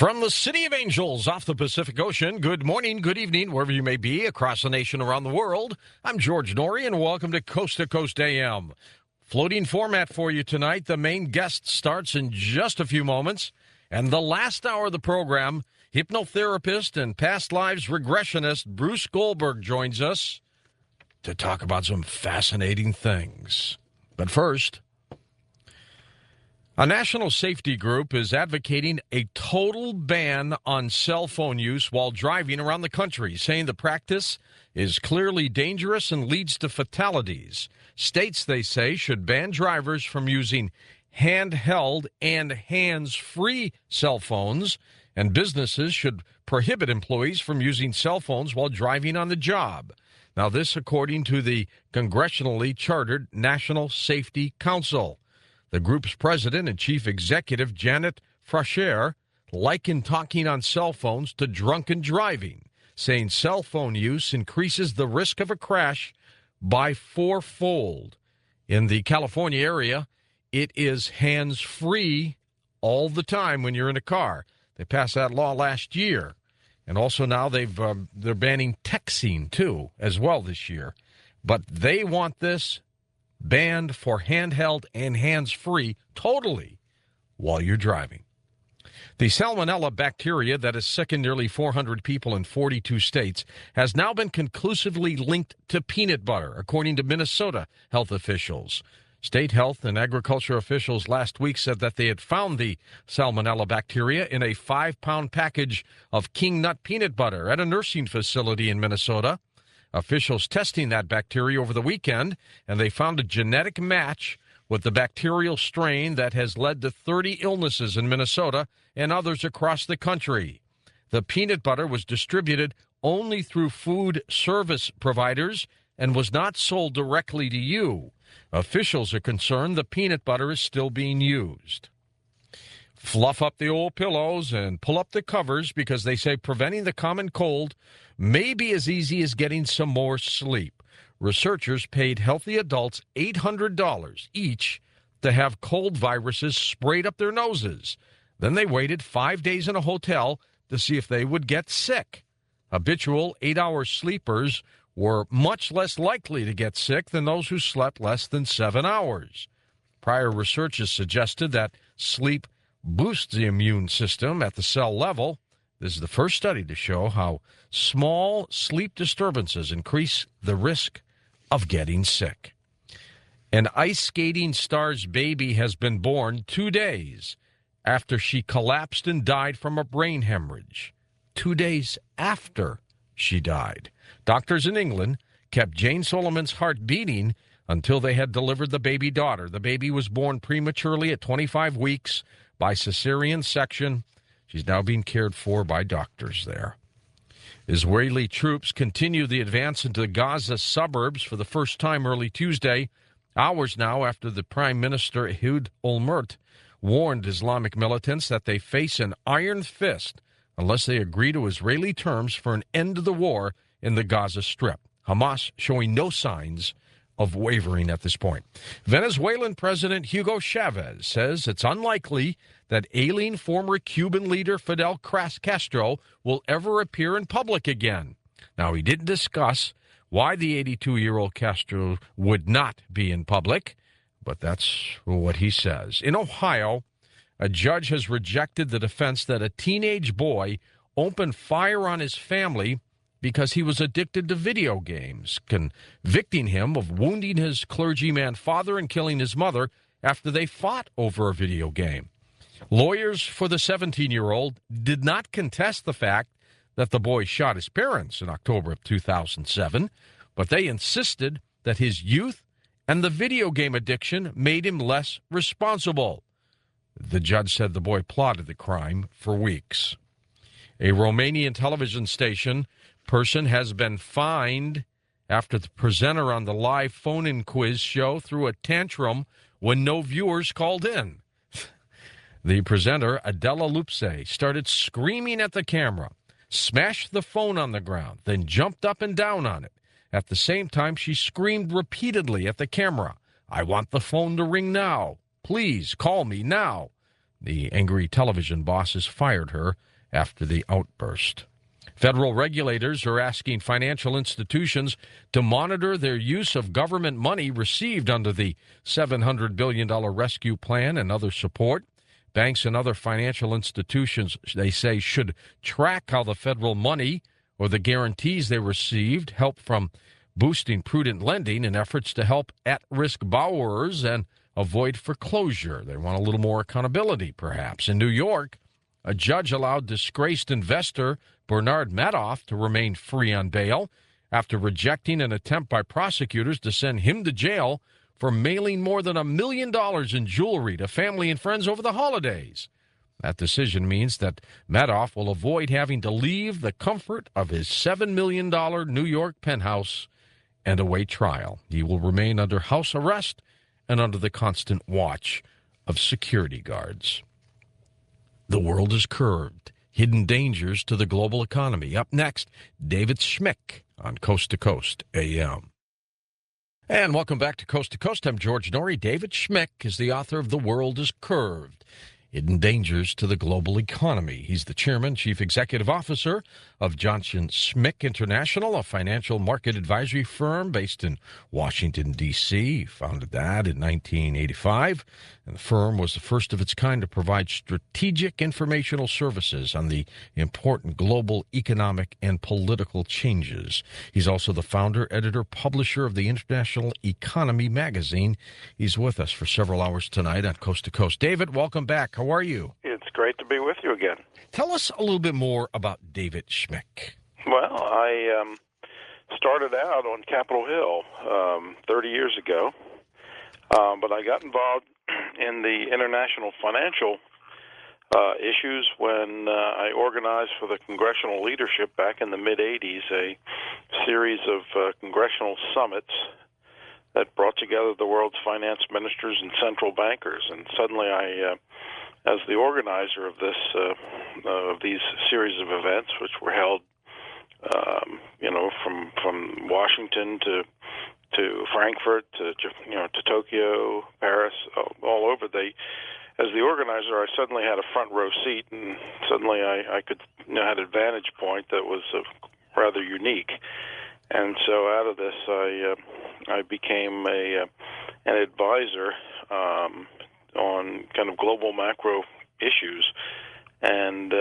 From the City of Angels off the Pacific Ocean, good morning, good evening, wherever you may be across the nation, around the world. I'm George Norrie, and welcome to Coast AM. Floating format for you tonight. The main guest starts in just a few moments. And the last hour of the program, hypnotherapist and past lives regressionist Bruce Goldberg joins us to talk about some fascinating things. But first, a national safety group is advocating a total ban on cell phone use while driving around the country, saying the practice is clearly dangerous and leads to fatalities. States, they say, should ban drivers from using handheld and hands-free cell phones, and businesses should prohibit employees from using cell phones while driving on the job. Now, this according to the congressionally chartered National Safety Council. The group's president and chief executive, Janet Froetscher, likened talking on cell phones to drunken driving, saying cell phone use increases the risk of a crash by fourfold. In the California area, it is hands-free all the time when you're in a car. They passed that law last year. And also now they're banning texting, too, as well this year. But they want this banned for handheld and hands-free totally while you're driving. The salmonella bacteria that has sickened nearly 400 people in 42 states has now been conclusively linked to peanut butter, according to Minnesota health officials. State health and agriculture officials last week said that they had found the salmonella bacteria in a 5-pound package of King Nut peanut butter at a nursing facility in Minnesota. Officials testing that bacteria over the weekend, and they found a genetic match with the bacterial strain that has led to 30 illnesses in Minnesota and others across the country. The peanut butter was distributed only through food service providers and was not sold directly to you. Officials are concerned the peanut butter is still being used. Fluff up the old pillows and pull up the covers because they say preventing the common cold may be as easy as getting some more sleep. Researchers paid healthy adults $800 each to have cold viruses sprayed up their noses. Then they waited 5 days in a hotel to see if they would get sick. Habitual 8-hour sleepers were much less likely to get sick than those who slept less than 7 hours. Prior research has suggested that sleep boosts the immune system at the cell level. This is the first study to show how small sleep disturbances increase the risk of getting sick. An ice skating star's baby has been born 2 days after she collapsed and died from a brain hemorrhage. 2 days after she died. Doctors in England kept Jane Solomon's heart beating until they had delivered the baby daughter. The baby was born prematurely at 25 weeks by cesarean section. She's now being cared for by doctors there. Israeli troops continue the advance into the Gaza suburbs for the first time early Tuesday, hours now after the Prime Minister Ehud Olmert warned Islamic militants that they face an iron fist unless they agree to Israeli terms for an end to the war in the Gaza Strip. Hamas showing no signs of wavering at this point. Venezuelan President Hugo Chavez says it's unlikely that ailing former Cuban leader Fidel Castro will ever appear in public again. Now, he didn't discuss why the 82-year-old Castro would not be in public, but that's what he says. In Ohio, a judge has rejected the defense that a teenage boy opened fire on his family because he was addicted to video games, convicting him of wounding his clergyman father and killing his mother after they fought over a video game. Lawyers for the 17-year-old did not contest the fact that the boy shot his parents in October of 2007, but they insisted that his youth and the video game addiction made him less responsible. The judge said the boy plotted the crime for weeks. A Romanian television station person has been fined after the presenter on the live phone-in quiz show threw a tantrum when no viewers called in. The presenter, Adela Lupse, started screaming at the camera, smashed the phone on the ground, then jumped up and down on it. At the same time, she screamed repeatedly at the camera, "I want the phone to ring now. Please call me now." The angry television bosses fired her after the outburst. Federal regulators are asking financial institutions to monitor their use of government money received under the $700 billion rescue plan and other support. Banks and other financial institutions, they say, should track how the federal money or the guarantees they received help from boosting prudent lending in efforts to help at-risk borrowers and avoid foreclosure. They want a little more accountability, perhaps. In New York, a judge allowed disgraced investor Bernard Madoff to remain free on bail after rejecting an attempt by prosecutors to send him to jail for mailing more than $1 million in jewelry to family and friends over the holidays. That decision means that Madoff will avoid having to leave the comfort of his $7 million New York penthouse and await trial. He will remain under house arrest and under the constant watch of security guards. The world is curved. Hidden dangers to the global economy. Up next, David Schmick on Coast to Coast AM. And welcome back to Coast. I'm George Noory. David Schmick is the author of The World is Curved, Hidden Dangers to the Global Economy. He's the chairman, chief executive officer of Johnson Schmick International, a financial market advisory firm based in Washington, D.C. He founded that in 1985, and the firm was the first of its kind to provide strategic informational services on the important global economic and political changes. He's also the founder, editor, publisher of the International Economy magazine. He's with us for several hours tonight on Coast to Coast. David, welcome back. How are you? It's great to be with you again. Tell us a little bit more about David Schmick. Well, I started out on Capitol Hill 30 years ago, but I got involved in the international financial issues when I organized for the congressional leadership back in the mid-'80s a series of congressional summits that brought together the world's finance ministers and central bankers. And suddenly I, as the organizer of these series of events, which were held, from Washington to Frankfurt to Tokyo, Paris, all over, as the organizer, I suddenly had a front row seat, and suddenly I could had an vantage point that was rather unique. And so out of this, I became an advisor on kind of global macro issues, and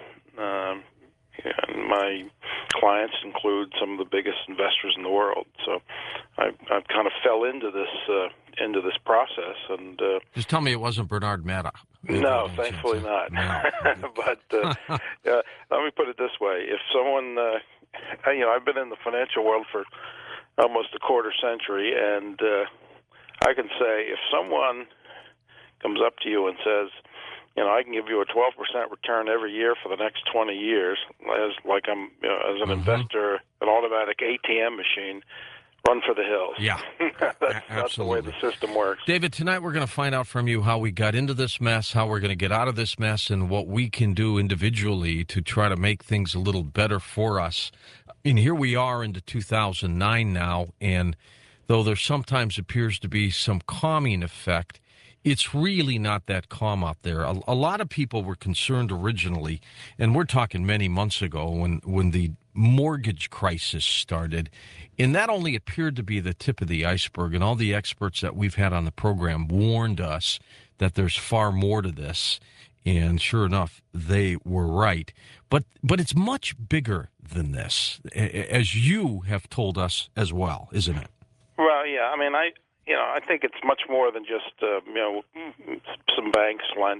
my clients include some of the biggest investors in the world. So I kind of fell into this process. And just tell me it wasn't Bernard Madoff. No, thankfully not. No. But let me put it this way: if someone, I've been in the financial world for almost a quarter century, and I can say if someone comes up to you and says, I can give you a 12% return every year for the next 20 years, as an investor, an automatic ATM machine, run for the hills. Yeah, that's the way the system works. David, tonight we're going to find out from you how we got into this mess, how we're going to get out of this mess, and what we can do individually to try to make things a little better for us. And here we are into 2009 now, and though there sometimes appears to be some calming effect, it's really not that calm out there. A lot of people were concerned originally, and we're talking many months ago when the mortgage crisis started, and that only appeared to be the tip of the iceberg, and all the experts that we've had on the program warned us that there's far more to this, and sure enough, they were right. But it's much bigger than this, as you have told us as well, isn't it? Well, yeah. I mean, I think it's much more than just some banks lent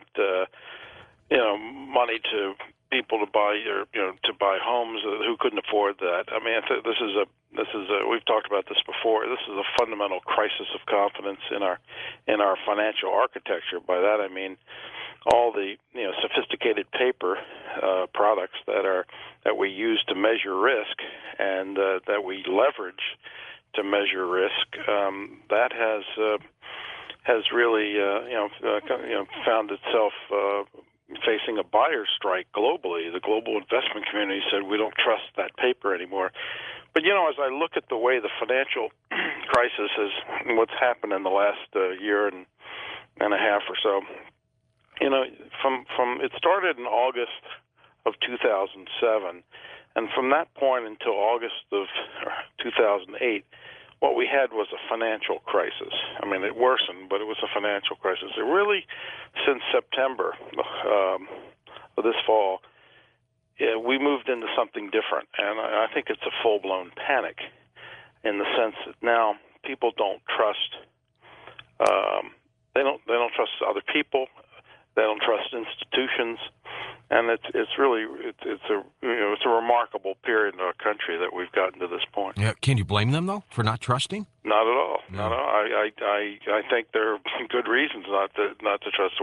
money to people to buy homes who couldn't afford that. I mean, this is a we've talked about this before. This is a fundamental crisis of confidence in our financial architecture. By that I mean all the sophisticated paper products that we use to measure risk and that we leverage to measure risk, that has really found itself facing a buyer's strike globally. The global investment community said we don't trust that paper anymore. But as I look at the way the financial crisis is, what's happened in the last year and a half or so, from it started in August of 2007. And from that point until August of 2008, what we had was a financial crisis. I mean, it worsened, but it was a financial crisis. It really, since September of this fall, we moved into something different, and I think it's a full-blown panic in the sense that now people don't trust. They don't trust other people. They don't trust institutions, and it's a remarkable period in our country that we've gotten to this point. Yeah. Can you blame them though for not trusting? Not at all. No. Not at all. I think there are good reasons not to trust.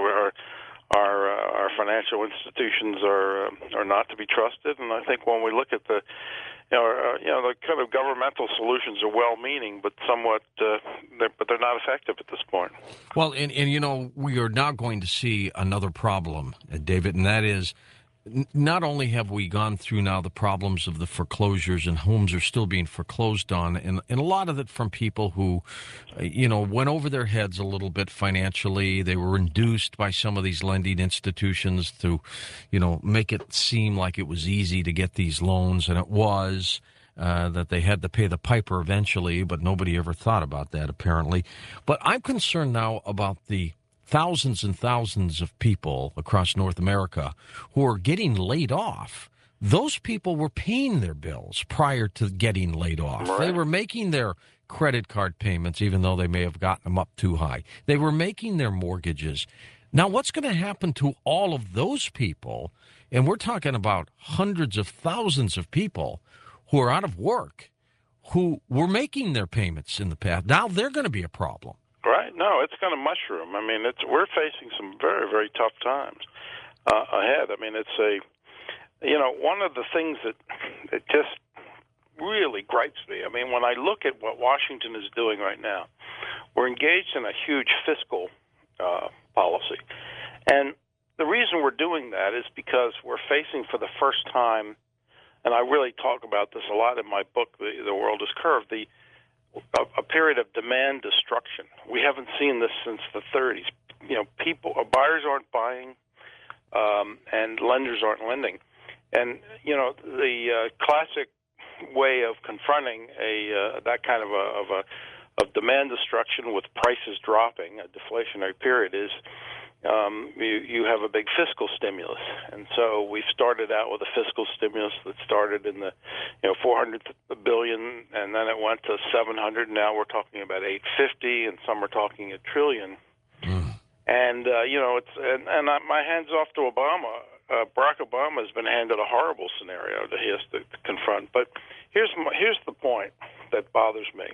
Our financial institutions are not to be trusted, and I think when we look at the kind of governmental solutions are well-meaning, but somewhat, but they're not effective at this point. Well, and we are now going to see another problem, David, and that is not only have we gone through now the problems of the foreclosures and homes are still being foreclosed on, and a lot of it from people who, went over their heads a little bit financially. They were induced by some of these lending institutions to, make it seem like it was easy to get these loans, and it was. That they had to pay the piper eventually, but nobody ever thought about that, apparently. But I'm concerned now about the thousands and thousands of people across North America who are getting laid off. Those people were paying their bills prior to getting laid off. Right. They were making their credit card payments, even though they may have gotten them up too high. They were making their mortgages. Now, what's going to happen to all of those people? And we're talking about hundreds of thousands of people who are out of work, who were making their payments in the past. Now they're going to be a problem. Right. No, it's going to mushroom. I mean, we're facing some very, very tough times ahead. I mean, one of the things that just really gripes me. I mean, when I look at what Washington is doing right now, we're engaged in a huge fiscal policy. And the reason we're doing that is because we're facing for the first time, and I really talk about this a lot in my book, The World is Curved, a period of demand destruction. We haven't seen this since the 30s. Buyers aren't buying, and lenders aren't lending. And the classic way of confronting that kind of demand destruction with prices dropping, a deflationary period, is you have a big fiscal stimulus. And so we started out with a fiscal stimulus that started in the $400 billion, and then it went to $700. Now we're talking about $850, and some are talking $1 trillion. And my hands off to Obama. Barack Obama has been handed a horrible scenario that he has to confront. But here's the point that bothers me.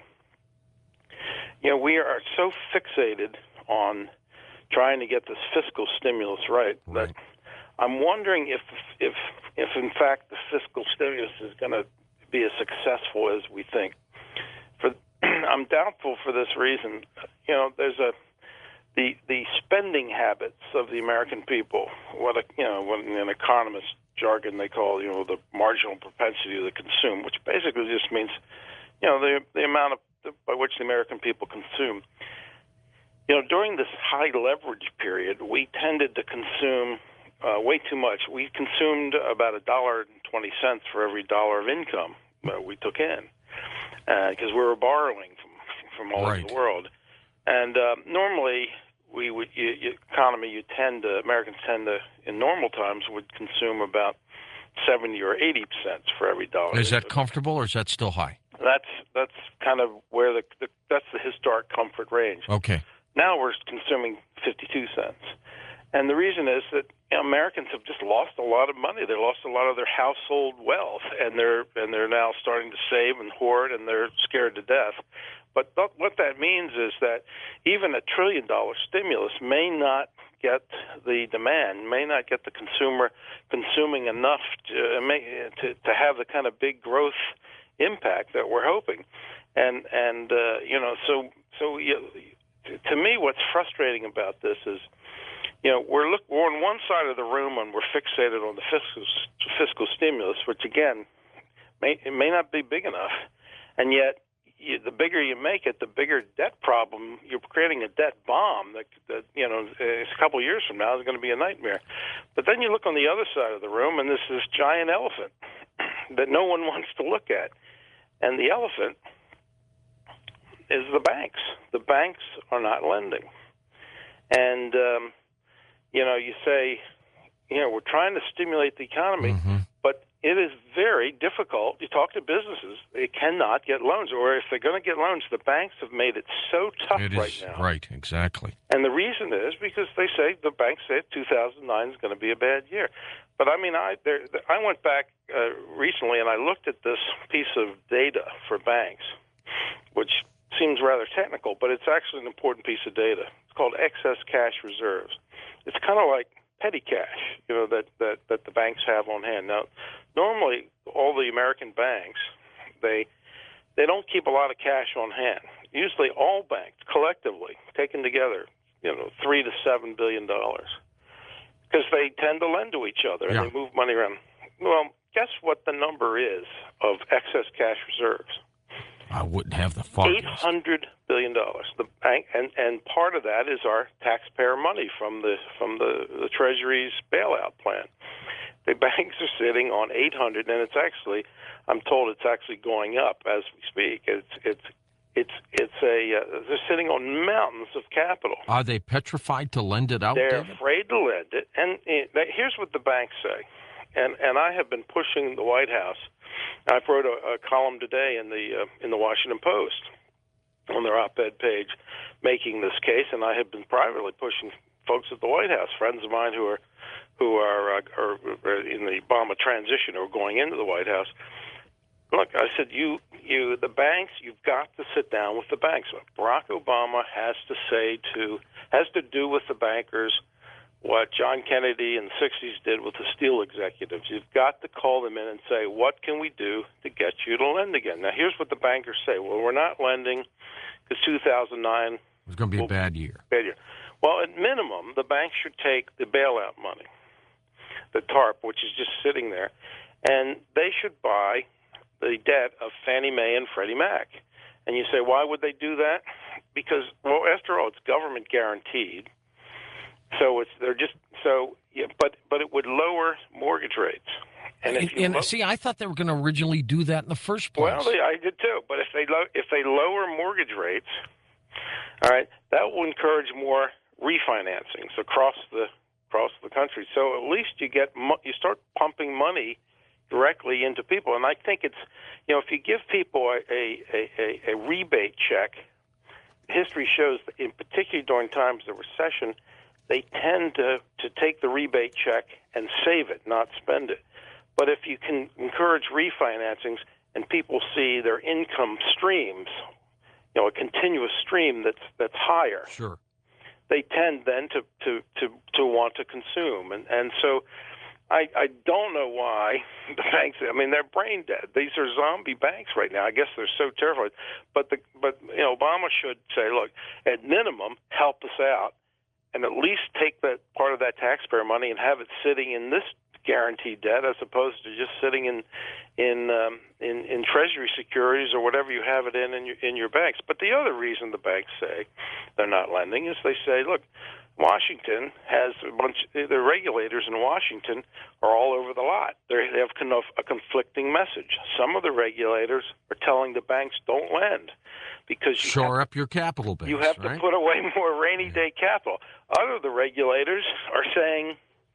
We are so fixated on trying to get this fiscal stimulus right that I'm wondering if in fact the fiscal stimulus is going to be as successful as we think. I'm doubtful for this reason. There's the spending habits of the American people, what in economist jargon they call the marginal propensity to consume, which basically just means the amount by which the American people consume. During this high leverage period, we tended to consume way too much. We consumed about $1.20 for every dollar of income we took in, because we were borrowing from all over the world. And normally, Americans tend to, in normal times, would consume about 70 or 80 cents for every dollar. Is that comfortable, or is that still high? That's kind of where that's the historic comfort range. Okay. Now we're consuming 52 cents. And the reason is that Americans have just lost a lot of money. They lost a lot of their household wealth, and they're now starting to save and hoard, and they're scared to death. But what that means is that even $1 trillion stimulus may not get the demand, may not get the consumer consuming enough to have the kind of big growth impact that we're hoping. To me, what's frustrating about this is, we're on one side of the room and we're fixated on the fiscal stimulus, which again may not be big enough, and yet the bigger you make it, the bigger debt problem. You're creating a debt bomb that a couple of years from now is going to be a nightmare. But then you look on the other side of the room, and this is giant elephant that no one wants to look at. And the elephant is the banks. The banks are not lending. And, you say, we're trying to stimulate the economy, but it is very difficult. You talk to businesses, they cannot get loans. Or if they're going to get loans, the banks have made it so tough right now. Right, exactly. And the reason is because the banks say 2009 is going to be a bad year. But, I went back recently and I looked at this piece of data for banks, which seems rather technical, but it's actually an important piece of data. It's called excess cash reserves. It's kind of like petty cash, that the banks have on hand. Now, normally all the American banks, they don't keep a lot of cash on hand. Usually all banks collectively, taken together, $3 to $7 billion, because they tend to lend to each other and they move money around. Well, guess what the number is of excess cash reserves? I wouldn't have the foggiest. $800 billion. The bank, and part of that is our taxpayer money from the Treasury's bailout plan. The banks are sitting on 800, and it's actually, I'm told it's actually going up as we speak. They're sitting on mountains of capital. Are they petrified to lend it out? They're David? afraid to lend it, and here's what the banks say. And I have been pushing the White House. I wrote a column today in the Washington Post on their op-ed page, making this case, and I have been privately pushing folks at the White House, friends of mine who are in the Obama transition or going into the White House. Look, I said, the banks, you've got to sit down with the banks. Barack Obama has to do with the bankers what John Kennedy in the 60s did with the steel executives. You've got to call them in and say, what can we do to get you to lend again? Now, here's what the bankers say. Well, we're not lending because 2009 was going to be a bad year. Well, at minimum, the banks should take the bailout money, the TARP, which is just sitting there, and they should buy the debt of Fannie Mae and Freddie Mac. And you say, why would they do that? Because, well, after all, it's government guaranteed. So but it would lower mortgage rates. And see, I thought they were going to originally do that in the first place. Well, I did too. But if they lower mortgage rates, all right, that will encourage more refinancings across the country. So at least you start pumping money directly into people. And I think it's, if you give people a rebate check, history shows that in particular during times of recession, they tend to take the rebate check and save it, not spend it. But if you can encourage refinancings and people see their income streams, a continuous stream that's higher, sure, they tend then to want to consume. And so I don't know why the banks, they're brain dead. These are zombie banks right now. I guess they're so terrified. But Obama should say, look, at minimum, help us out, and at least take that part of that taxpayer money and have it sitting in this guaranteed debt as opposed to just sitting in Treasury securities or whatever you have it in your banks. But the other reason the banks say they're not lending is they say, look, Washington has the regulators in Washington are all over the lot. They have a conflicting message. Some of the regulators are telling the banks don't lend because shore up your capital base. You have to put away more rainy day capital. Other of the regulators are saying,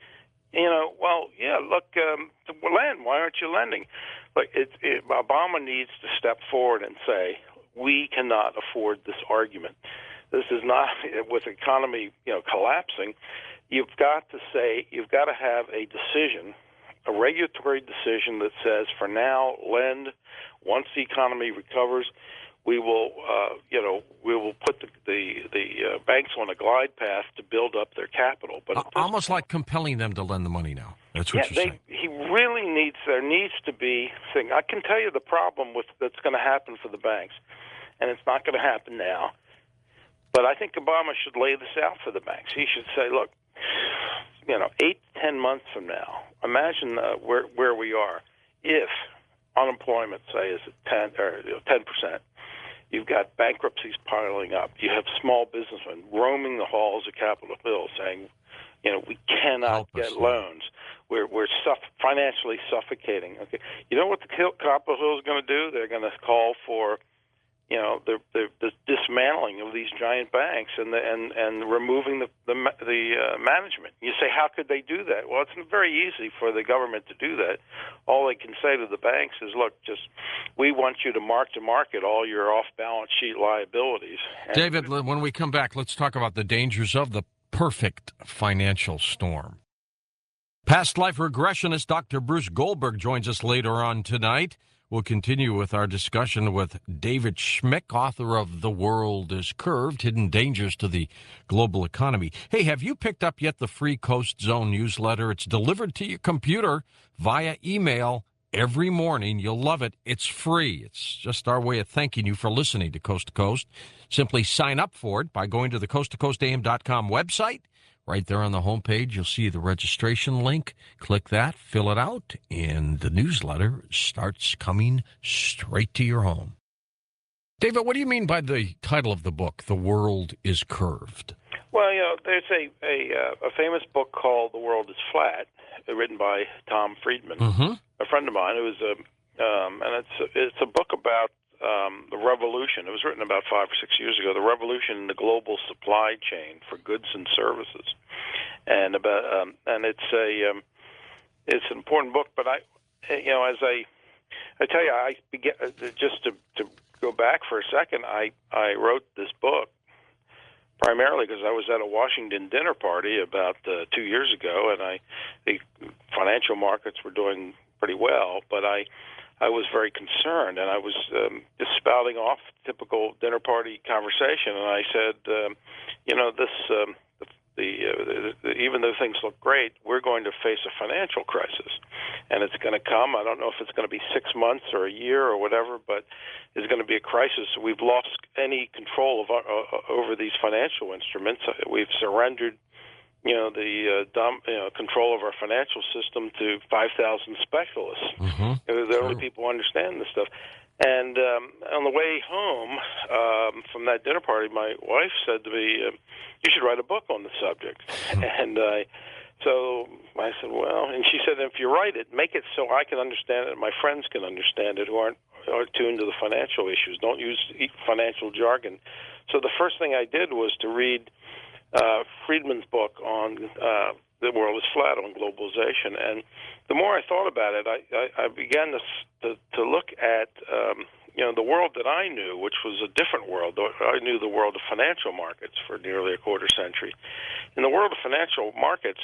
lend. Why aren't you lending? But Obama needs to step forward and say, we cannot afford this argument. This is not, with the economy, collapsing. You've got to have a decision, a regulatory decision that says, for now, lend. Once the economy recovers, we will put the banks on a glide path to build up their capital. But almost like compelling them to lend the money now. That's what you're saying. There needs to be thing. I can tell you the problem that's going to happen for the banks, and it's not going to happen now. But I think Obama should lay this out for the banks. He should say, look, 8 to 10 months from now, imagine where we are if unemployment, say, is at 10%, You've got bankruptcies piling up. You have small businessmen roaming the halls of Capitol Hill saying, we cannot get loans. We're financially suffocating. Okay, you know what the Capitol Hill is going to do? They're going to call for, the dismantling of these giant banks and removing the management. You say, how could they do that? Well, it's very easy for the government to do that. All they can say to the banks is, look, we want you to market all your off-balance sheet liabilities. David, when we come back, let's talk about the dangers of the perfect financial storm. Past life regressionist Dr. Bruce Goldberg joins us later on tonight. We'll continue with our discussion with David Schmick, author of The World is Curved, Hidden Dangers to the Global Economy. Hey, have you picked up yet the free Coast Zone newsletter? It's delivered to your computer via email every morning. You'll love it. It's free. It's just our way of thanking you for listening to Coast to Coast. Simply sign up for it by going to the coasttocoastam.com website. Right there on the homepage, you'll see the registration link. Click that, fill it out, and the newsletter starts coming straight to your home. David, what do you mean by the title of the book, The World is Curved? Well, there's a famous book called The World is Flat, written by Tom Friedman, a friend of mine, and it's a book about the revolution. It was written about 5 or 6 years ago. The revolution in the global supply chain for goods and services, and it's an important book. But as I tell you, just to go back for a second, I wrote this book primarily because I was at a Washington dinner party about 2 years ago, and the financial markets were doing pretty well, but I was very concerned, and I was just spouting off typical dinner party conversation, and I said, even though things look great, we're going to face a financial crisis, and it's going to come. I don't know if it's going to be 6 months or a year or whatever, but it's going to be a crisis. We've lost any control over these financial instruments. We've surrendered the control of our financial system to 5,000 specialists. They're the only people who understand this stuff. And on the way home from that dinner party, my wife said to me, you should write a book on the subject. And so I said, well, and she said, if you write it, make it so I can understand it and my friends can understand it who aren't tuned to the financial issues. Don't use financial jargon. So the first thing I did was to read Friedman's book on The World is Flat, on globalization. And the more I thought about it, I began to look at the world that I knew, which was a different world. I knew the world of financial markets for nearly a quarter century. In the world of financial markets,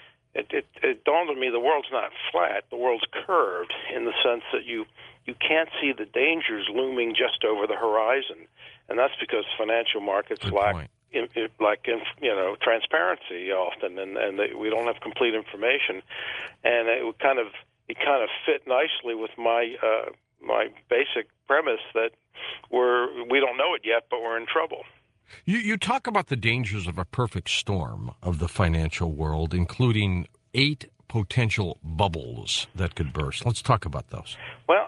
it dawned on me the world's not flat, the world's curved, in the sense that you can't see the dangers looming just over the horizon. And that's because financial markets lack transparency often, and we don't have complete information, and it kind of fit nicely with my basic premise that we don't know it yet, but we're in trouble. You talk about the dangers of a perfect storm of the financial world, including 8 potential bubbles that could burst. Let's talk about those. Well,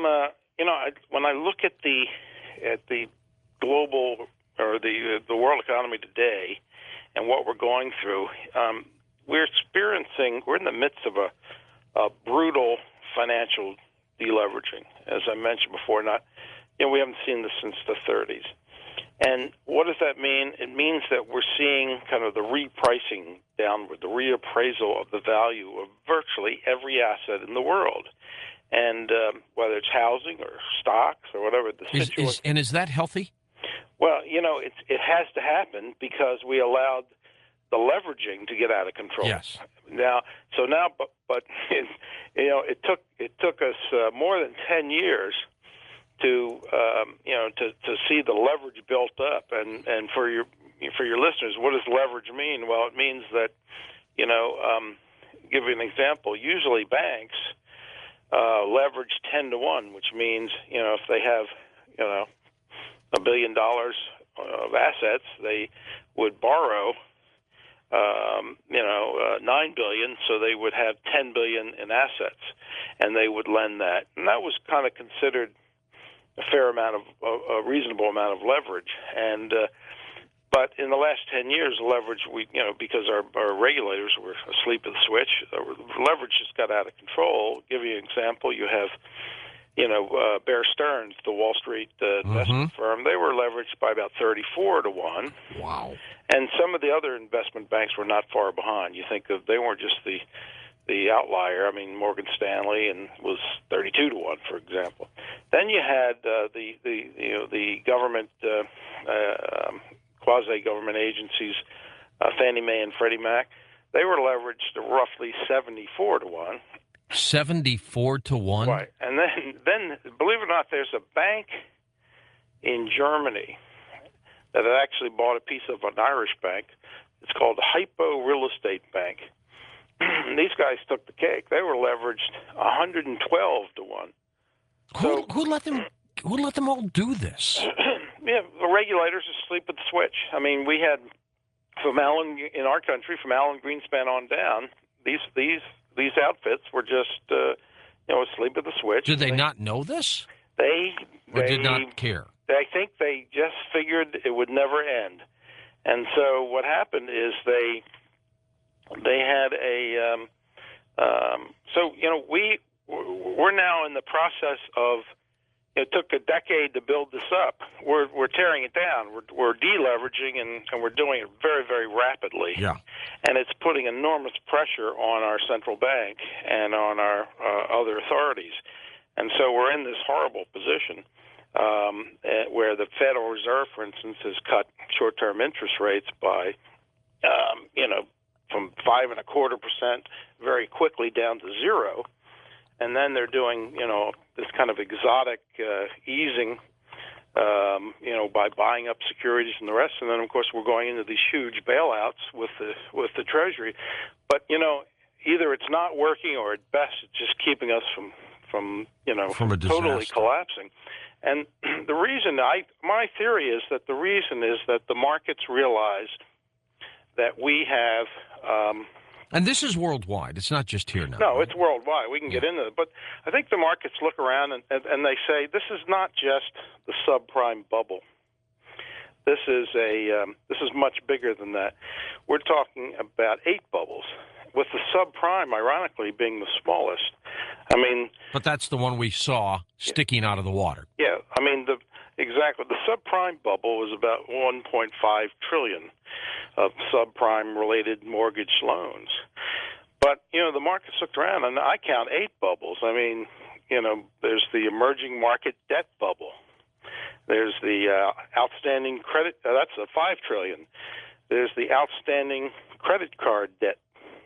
when I look at the global or the world economy today and what we're going through, we're in the midst of a brutal financial deleveraging. As I mentioned before, we haven't seen this since the 30s. And what does that mean? It means that we're seeing kind of the repricing downward, the reappraisal of the value of virtually every asset in the world. And whether it's housing or stocks or whatever the situation. And is that healthy? Well, it has to happen because we allowed the leveraging to get out of control. Yes. But it took us more than 10 years to see the leverage built up. And for your listeners, what does leverage mean? Well, it means that give you an example. Usually banks leverage 10 to 1, which means if they have $1 billion of assets, they would borrow $9 billion, so they would have $10 billion in assets, and they would lend that. And that was kind of considered, fair amount of a reasonable amount of leverage. And but in the last 10 years, the leverage because our regulators were asleep at the switch, leverage just got out of control. I'll give you an example. You have Bear Stearns, the Wall Street investment firm, they were leveraged by about 34 to 1. Wow. And some of the other investment banks were not far behind. You think they weren't just the outlier. I mean, Morgan Stanley was 32 to 1, for example. Then you had the government, quasi-government agencies, Fannie Mae and Freddie Mac. They were leveraged to roughly 74 to 1. 74 to 1? Right. And then, believe it or not, there's a bank in Germany that had actually bought a piece of an Irish bank. It's called Hypo Real Estate Bank. These guys took the cake. They were leveraged 112 to 1. Who let them all do this? Yeah, the regulators asleep at the switch. I mean, we had in our country, from Alan Greenspan on down, these outfits were just asleep at the switch. Did they not know this? They did not care? I think they just figured it would never end. And so what happened is they had we're now in the process of. It took a decade to build this up. We're tearing it down. We're deleveraging, and we're doing it very, very rapidly. Yeah. And it's putting enormous pressure on our central bank and on our other authorities. And so we're in this horrible position where the Federal Reserve, for instance, has cut short-term interest rates by, from 5.25% very quickly down to 0. And then they're doing, this kind of exotic easing, by buying up securities and the rest. And then, of course, we're going into these huge bailouts with the Treasury. But either it's not working, or at best it's just keeping us from a totally collapsing. And the reason my theory is that the markets realize that we have. And this is worldwide. It's not just here now. No, right? It's worldwide. We can get into it. But I think the markets look around and they say, this is not just the subprime bubble. This is much bigger than that. We're talking about 8 bubbles, with the subprime, ironically, being the smallest. I mean... But that's the one we saw sticking out of the water. Yeah. I mean, exactly. The subprime bubble was about $1.5 trillion of subprime-related mortgage loans. But, the markets looked around, and I count 8 bubbles. I mean, there's the emerging market debt bubble. There's the outstanding credit, that's a $5 trillion. There's the outstanding credit card debt.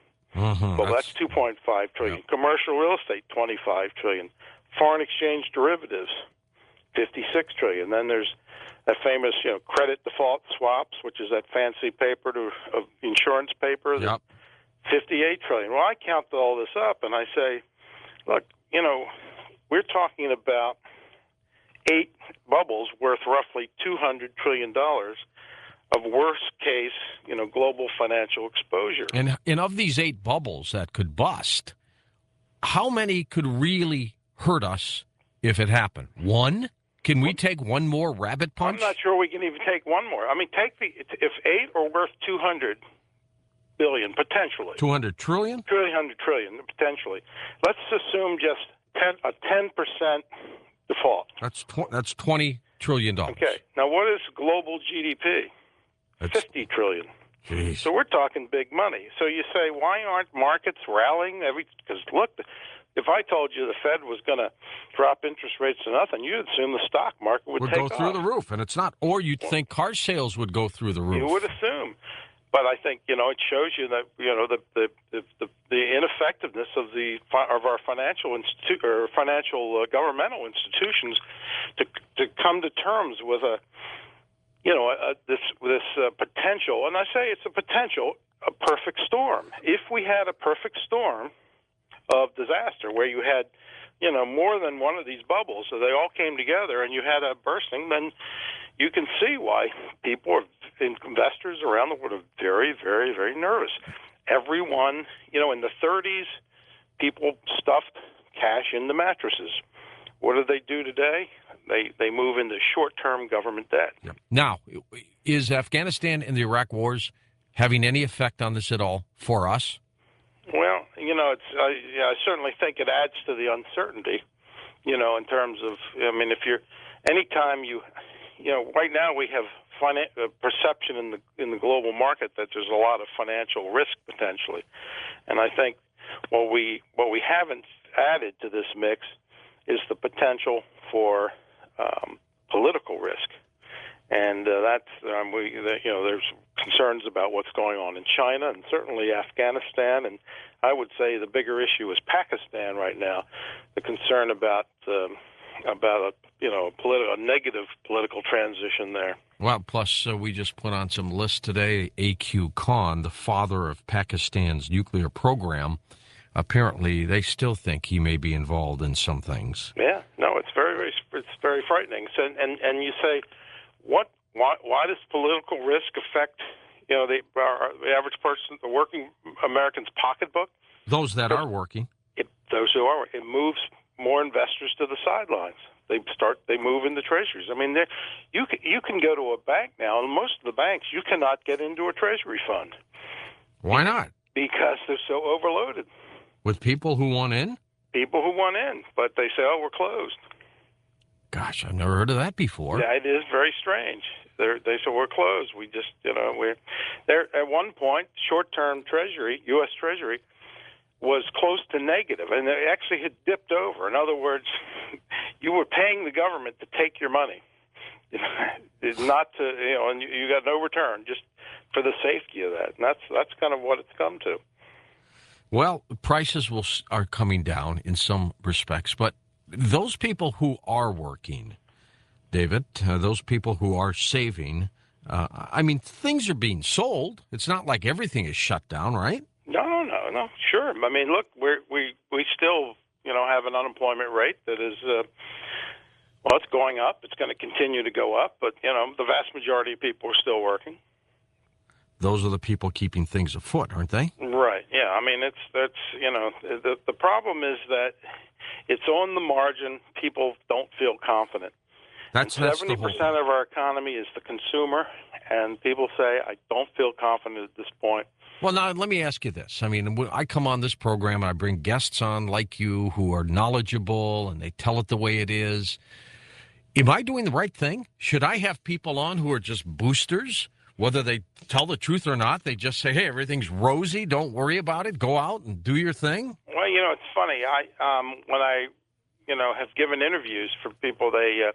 Well, that's $2.5 trillion. Yep. Commercial real estate, $25 trillion. Foreign exchange derivatives, $56 trillion. Then there's that famous, credit default swaps, which is that fancy paper of insurance paper. Yep. $58 trillion. Well, I count all this up, and I say, look, we're talking about 8 bubbles worth roughly $200 trillion of worst-case, global financial exposure. And of these 8 bubbles that could bust, how many could really hurt us if it happened? One? Can we take one more rabbit punch? I'm not sure we can even take one more. I mean, if 8 are worth $200 billion, potentially. 200 trillion? 200 trillion, potentially. Let's assume just a 10% default. That's $20 trillion. Okay. Now, what is global GDP? That's $50 trillion. Geez. So we're talking big money. So you say, why aren't markets rallying? Because look, if I told you the Fed was going to drop interest rates to nothing, you'd assume the stock market would take go through off. the roof, and it's not. Or you'd think car sales would go through the roof. You would assume. But I think it shows you that the ineffectiveness of our financial governmental institutions to come to terms with this potential, and I say it's a perfect storm. If we had a perfect storm of disaster where you had more than one of these bubbles, so they all came together and you had a bursting, then you can see why investors around the world are very, very, very nervous. Everyone, in the 30s, people stuffed cash in the mattresses. What do they do today? they move into short-term government debt. Yep. Now, is Afghanistan and the Iraq wars having any effect on this at all for us? Well, I certainly think it adds to the uncertainty. In terms of, anytime right now we have perception in the global market that there's a lot of financial risk potentially, and I think what we haven't added to this mix is the potential for political risk, and there's concerns about what's going on in China and certainly Afghanistan, and I would say the bigger issue is Pakistan right now. The concern about a negative political transition there. Well, plus we just put on some lists today. A.Q. Khan, the father of Pakistan's nuclear program, apparently they still think he may be involved in some things. Yeah, no, it's very frightening. So, and you say, why does political risk affect the average person, the working American's pocketbook? Those that are working. Those who are. It moves more investors to the sidelines. They move into treasuries. I mean, you can go to a bank now, and most of the banks you cannot get into a treasury fund. Why not? Because they're so overloaded. With people who want in? People who want in, but they say, "Oh, we're closed." Gosh, I've never heard of that before. Yeah, it is very strange. They say we're closed. We just, we're there. At one point, short-term Treasury, U.S. Treasury, was close to negative, and it actually had dipped over. In other words, you were paying the government to take your money, not to, and you got no return, just for the safety of that. And that's kind of what it's come to. Well, prices are coming down in some respects, but those people who are working, David, those people who are saving, things are being sold. It's not like everything is shut down, right? No, sure. I mean, look, we still, have an unemployment rate that is, it's going up. It's going to continue to go up, but, the vast majority of people are still working. Those are the people keeping things afoot, aren't they? Right. Yeah. I mean, the problem is that it's on the margin. People don't feel confident. That's 70% of our economy is the consumer, and people say, I don't feel confident at this point. Well, now, let me ask you this. I mean, I come on this program and I bring guests on like you who are knowledgeable and they tell it the way it is. Am I doing the right thing? Should I have people on who are just boosters? Whether they tell the truth or not, they just say, hey, everything's rosy, don't worry about it, go out and do your thing? Well, it's funny. When I have given interviews for people, I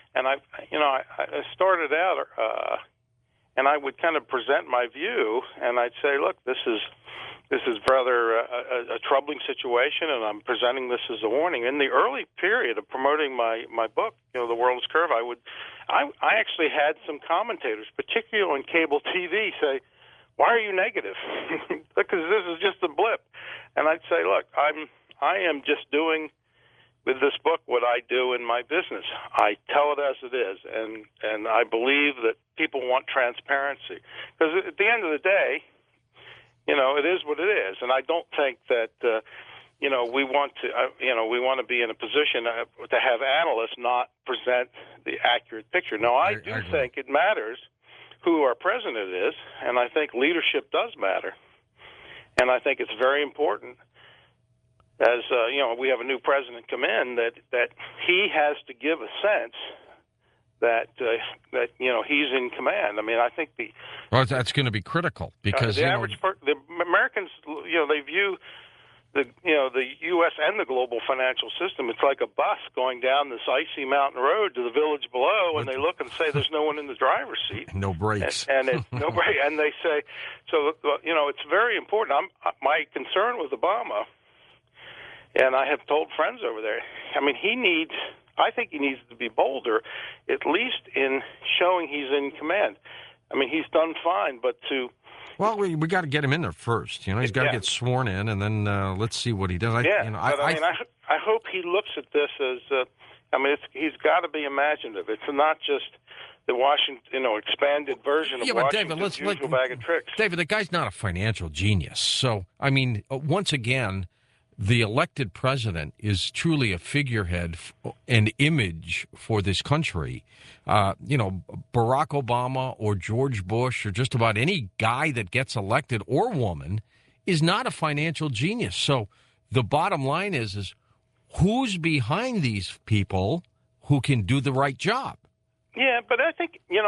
started out, and I would kind of present my view, and I'd say, look, this is rather a troubling situation, and I'm presenting this as a warning. In the early period of promoting my book, The World's Curve, I actually had some commentators, particularly on cable TV, say, why are you negative? Because this is just a blip. And I'd say, look, I am just doing with this book what I do in my business. I tell it as it is, and I believe that people want transparency. Because at the end of the day, it is what it is, and I don't think that we want to be in a position to have analysts not present the accurate picture. Now, I do think it matters who our president is, and I think leadership does matter, and I think it's very important. As we have a new president come in, that he has to give a sense that he's in command. I mean, I think that's going to be critical because the the Americans, they view the U.S. and the global financial system. It's like a bus going down this icy mountain road to the village below, and they look and say, "There's no one in the driver's seat, no brakes, and no brake." And they say, so it's very important. My concern with Obama. And I have told friends over there, I think he needs to be bolder, at least in showing he's in command. I mean, he's done fine, but Well, we got to get him in there first. He's got to get sworn in, and then let's see what he does. I hope he looks at this as, he's got to be imaginative. It's not just the Washington, expanded version of Washington's usual bag of tricks. David, the guy's not a financial genius. So, once again, the elected president is truly a figurehead and image for this country. Barack Obama or George Bush or just about any guy that gets elected or woman is not a financial genius. So the bottom line is who's behind these people who can do the right job? Yeah, but I think there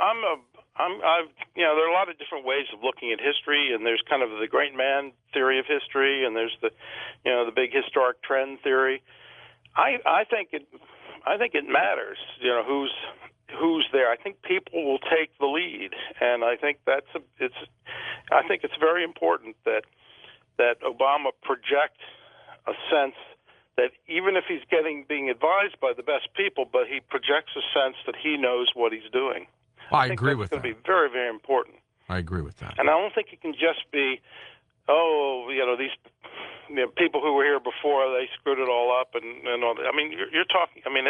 are a lot of different ways of looking at history, and there's kind of the great man theory of history, and there's the big historic trend theory. I think it matters, who's there. I think people will take the lead, and I think it's very important that Obama project a sense that even if he's being advised by the best people, but he projects a sense that he knows what he's doing. I agree with that. It's going to be very, very important. I agree with that. And I don't think it can just be, these people who were here before, they screwed it all up and all that. I mean, you're talking. I mean,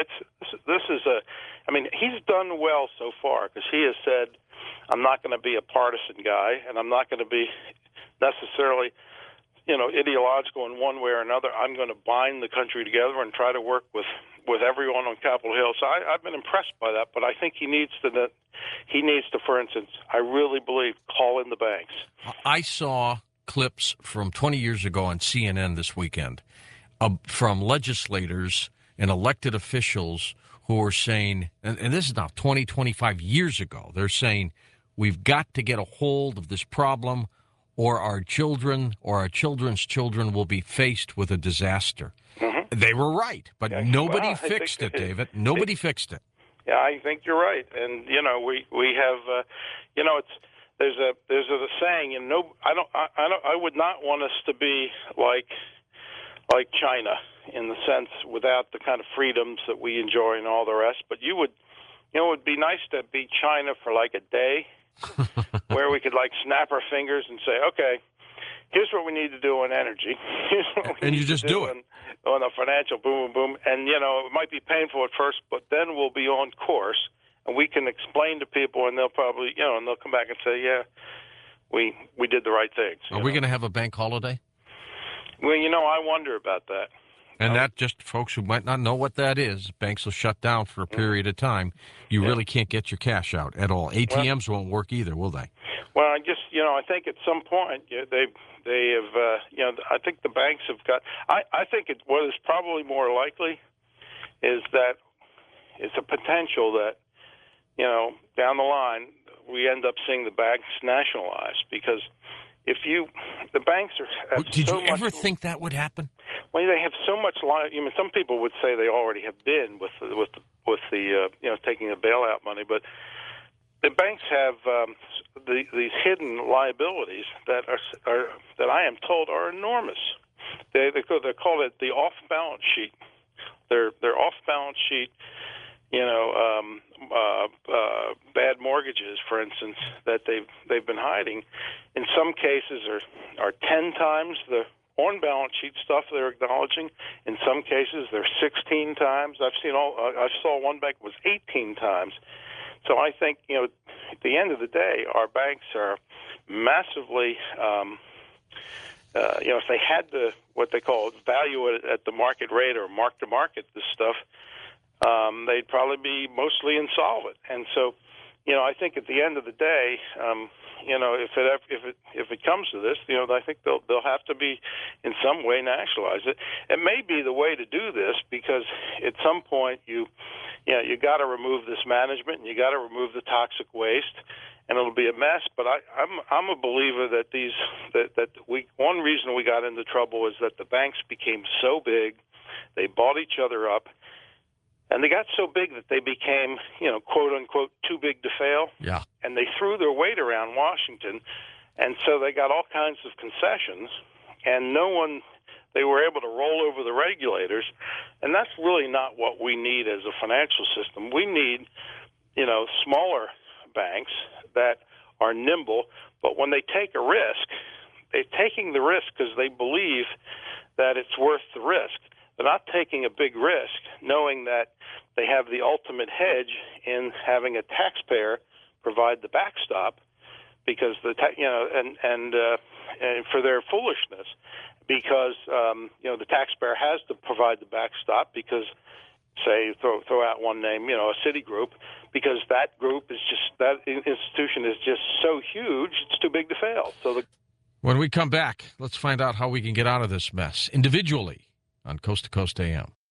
he's done well so far because he has said, I'm not going to be a partisan guy, and I'm not going to be necessarily ideological in one way or another. I'm going to bind the country together and try to work with everyone on Capitol Hill. So I've been impressed by that, but I think he needs to, for instance, I really believe, call in the banks. I saw clips from 20 years ago on CNN this weekend from legislators and elected officials who are saying, and this is now 20, 25 years ago, they're saying, we've got to get a hold of this problem or our children or our children's children will be faced with a disaster. Mm-hmm. They were right, but nobody fixed it, David. Nobody fixed it. Yeah, I think you're right, and we have, there's a saying, I would not want us to be like China in the sense without the kind of freedoms that we enjoy and all the rest. But it would be nice to be China for like a day. Where we could snap our fingers and say, okay, here's what we need to do on energy. And you just do it. On the financial boom, boom. And, it might be painful at first, but then we'll be on course. And we can explain to people, and they'll probably, and they'll come back and say, yeah, we did the right things. Are we going to have a bank holiday? Well, I wonder about that. And that, just folks who might not know what that is, banks will shut down for a period of time. You really can't get your cash out at all. ATMs won't work either, will they? Well, I think at some point they have, I think the banks have got. I think what is probably more likely is that it's a potential that, down the line we end up seeing the banks nationalized because. The banks are. Did you ever think that would happen? Well, they have so much. Some people would say they already have been with the taking the bailout money, but the banks have these hidden liabilities that I am told are enormous. They call it the off balance sheet. They're off balance sheet. Bad mortgages, for instance, that they've been hiding, in some cases are 10 times the on-balance sheet stuff they're acknowledging. In some cases, they're 16 times. I saw one bank was 18 times. So I think at the end of the day, our banks are massively. If they had what they call value it at the market rate or mark to market this stuff. They'd probably be mostly insolvent, and so, I think at the end of the day, if it comes to this, I think they'll have to be in some way nationalized. It may be the way to do this because at some point you got to remove this management and you got to remove the toxic waste, and it'll be a mess. But I'm a believer that one reason we got into trouble is that the banks became so big, they bought each other up. And they got so big that they became, quote unquote, too big to fail. Yeah. And they threw their weight around Washington. And so they got all kinds of concessions. And they were able to roll over the regulators. And that's really not what we need as a financial system. We need, smaller banks that are nimble. But when they take a risk, they're taking the risk because they believe that it's worth the risk. They're not taking a big risk, knowing that they have the ultimate hedge in having a taxpayer provide the backstop, because and for their foolishness. because the taxpayer has to provide the backstop because, say, throw out one name, a Citigroup, because that group is just, that institution is just so huge, it's too big to fail. So when we come back, let's find out how we can get out of this mess individually on Coast to Coast AM.